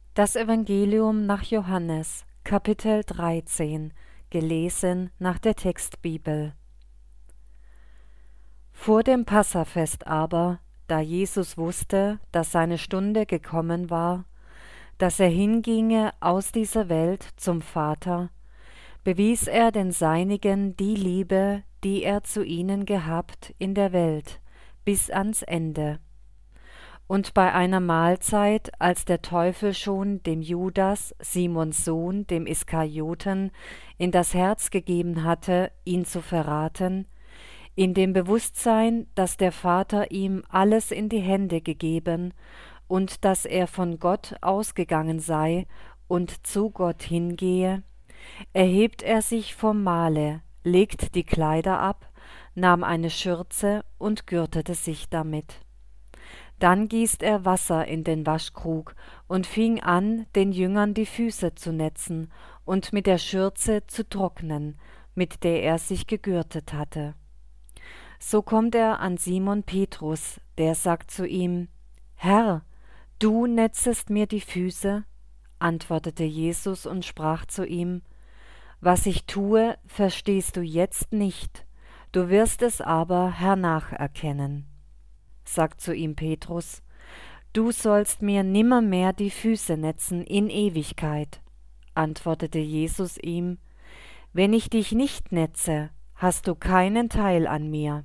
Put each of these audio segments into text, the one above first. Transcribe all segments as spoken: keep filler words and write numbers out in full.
Das Evangelium nach Johannes, Kapitel dreizehn, gelesen nach der Textbibel. Vor dem Passafest aber, da Jesus wusste, dass seine Stunde gekommen war, dass er hinginge aus dieser Welt zum Vater, bewies er den Seinigen die Liebe, die er zu ihnen gehabt in der Welt, bis ans Ende. Und bei einer Mahlzeit, als der Teufel schon dem Judas, Simons Sohn, dem Iskarioten, in das Herz gegeben hatte, ihn zu verraten, in dem Bewusstsein, dass der Vater ihm alles in die Hände gegeben und dass er von Gott ausgegangen sei und zu Gott hingehe, erhebt er sich vom Mahle, legt die Kleider ab, nahm eine Schürze und gürtete sich damit. Dann gießt er Wasser in den Waschkrug und fing an, den Jüngern die Füße zu netzen und mit der Schürze zu trocknen, mit der er sich gegürtet hatte. So kommt er an Simon Petrus, der sagt zu ihm: Herr, du netzest mir die Füße? Antwortete Jesus und sprach zu ihm: Was ich tue, verstehst du jetzt nicht, du wirst es aber hernach erkennen. Sagt zu ihm Petrus: Du sollst mir nimmermehr die Füße netzen in Ewigkeit. Antwortete Jesus ihm: Wenn ich dich nicht netze, hast du keinen Teil an mir.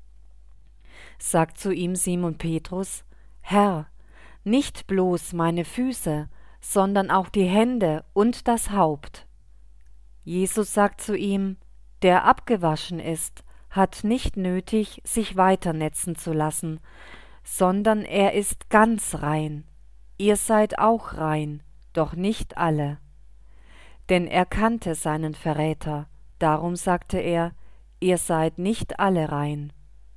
Sagt zu ihm Simon Petrus: Herr, nicht bloß meine Füße, sondern auch die Hände und das Haupt. Jesus sagt zu ihm: Der abgewaschen ist, hat nicht nötig, sich weiter netzen zu lassen, sondern er ist ganz rein. Ihr seid auch rein, doch nicht alle. Denn er kannte seinen Verräter, darum sagte er: Ihr seid nicht alle rein.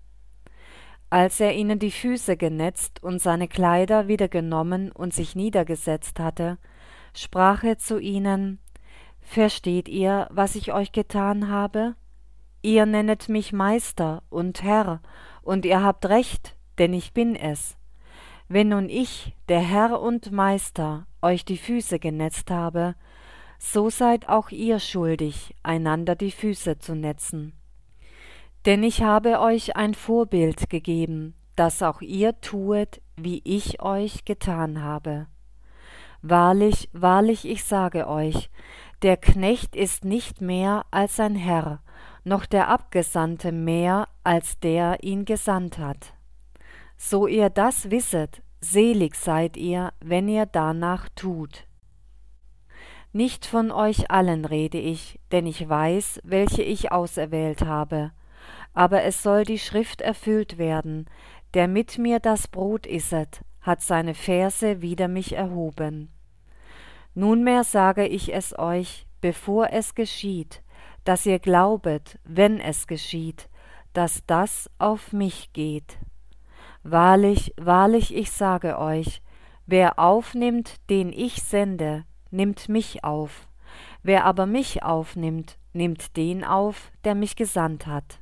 Als er ihnen die Füße genetzt und seine Kleider wieder genommen und sich niedergesetzt hatte, sprach er zu ihnen: Versteht ihr, was ich euch getan habe? Ihr nennet mich Meister und Herr, und ihr habt recht, denn ich bin es. Wenn nun ich, der Herr und Meister, euch die Füße genetzt habe, so seid auch ihr schuldig, einander die Füße zu netzen. Denn ich habe euch ein Vorbild gegeben, dass auch ihr tuet, wie ich euch getan habe. Wahrlich, wahrlich, ich sage euch, der Knecht ist nicht mehr als sein Herr, noch der Abgesandte mehr als der ihn gesandt hat. So ihr das wisset, selig seid ihr, wenn ihr danach tut. Nicht von euch allen rede ich, denn ich weiß, welche ich auserwählt habe. Aber es soll die Schrift erfüllt werden: Der mit mir das Brot isset, hat seine Ferse wider mich erhoben. Nunmehr sage ich es euch, bevor es geschieht, dass ihr glaubet, wenn es geschieht, dass das auf mich geht. Wahrlich, wahrlich, ich sage euch, wer aufnimmt, den ich sende, nimmt mich auf. Wer aber mich aufnimmt, nimmt den auf, der mich gesandt hat.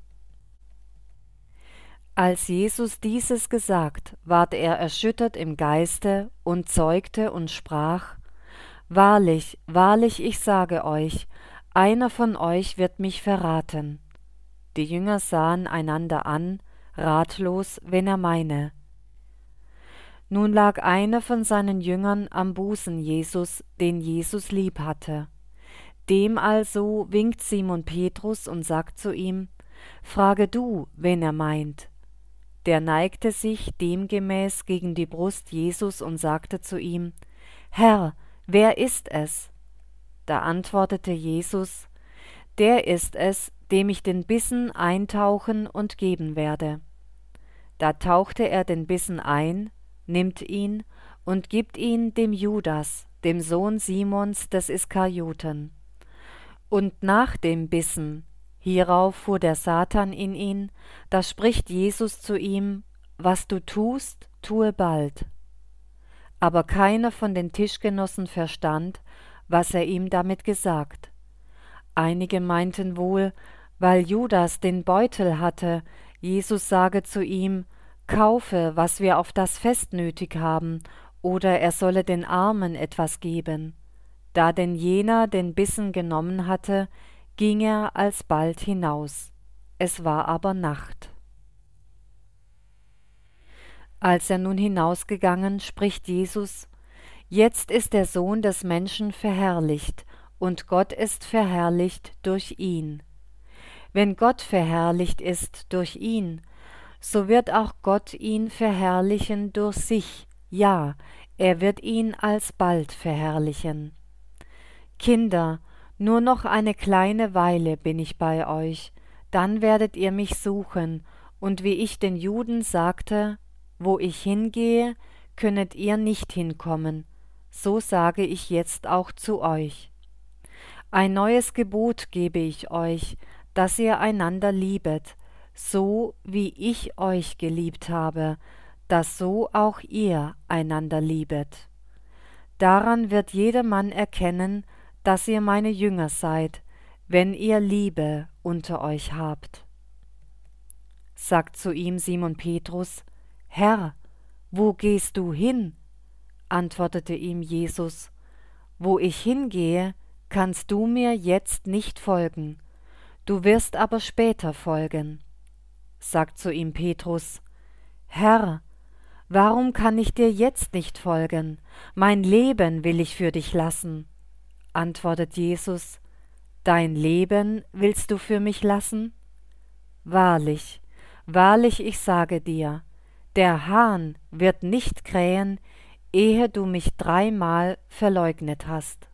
Als Jesus dieses gesagt, ward er erschüttert im Geiste und zeugte und sprach: Wahrlich, wahrlich, ich sage euch, einer von euch wird mich verraten. Die Jünger sahen einander an, ratlos, wen er meine. Nun lag einer von seinen Jüngern am Busen Jesus, den Jesus lieb hatte. Dem also winkt Simon Petrus und sagt zu ihm: Frage du, wen er meint. Der neigte sich demgemäß gegen die Brust Jesus und sagte zu ihm: Herr, wer ist es? Da antwortete Jesus: Der ist es, dem ich den Bissen eintauchen und geben werde. Da tauchte er den Bissen ein, nimmt ihn und gibt ihn dem Judas, dem Sohn Simons des Iskarioten. Und nach dem Bissen, hierauf fuhr der Satan in ihn, da spricht Jesus zu ihm: Was du tust, tue bald. Aber keiner von den Tischgenossen verstand, was er ihm damit gesagt. Einige meinten wohl, weil Judas den Beutel hatte, Jesus sage zu ihm: Kaufe, was wir auf das Fest nötig haben, oder er solle den Armen etwas geben. Da denn jener den Bissen genommen hatte, ging er alsbald hinaus. Es war aber Nacht. Als er nun hinausgegangen, spricht Jesus: Jetzt ist der Sohn des Menschen verherrlicht, und Gott ist verherrlicht durch ihn. Wenn Gott verherrlicht ist durch ihn, so wird auch Gott ihn verherrlichen durch sich, ja, er wird ihn alsbald verherrlichen. Kinder, nur noch eine kleine Weile bin ich bei euch, dann werdet ihr mich suchen, und wie ich den Juden sagte, wo ich hingehe, könnet ihr nicht hinkommen, so sage ich jetzt auch zu euch. Ein neues Gebot gebe ich euch, dass ihr einander liebet, so wie ich euch geliebt habe, dass so auch ihr einander liebet. Daran wird jedermann erkennen, dass ihr meine Jünger seid, wenn ihr Liebe unter euch habt. Sagt zu ihm Simon Petrus: Herr, wo gehst du hin? Antwortete ihm Jesus: Wo ich hingehe, kannst du mir jetzt nicht folgen, du wirst aber später folgen. Sagt zu ihm Petrus: Herr, warum kann ich dir jetzt nicht folgen? Mein Leben will ich für dich lassen. Antwortet Jesus: Dein Leben willst du für mich lassen? Wahrlich, wahrlich, ich sage dir, der Hahn wird nicht krähen, ehe du mich dreimal verleugnet hast.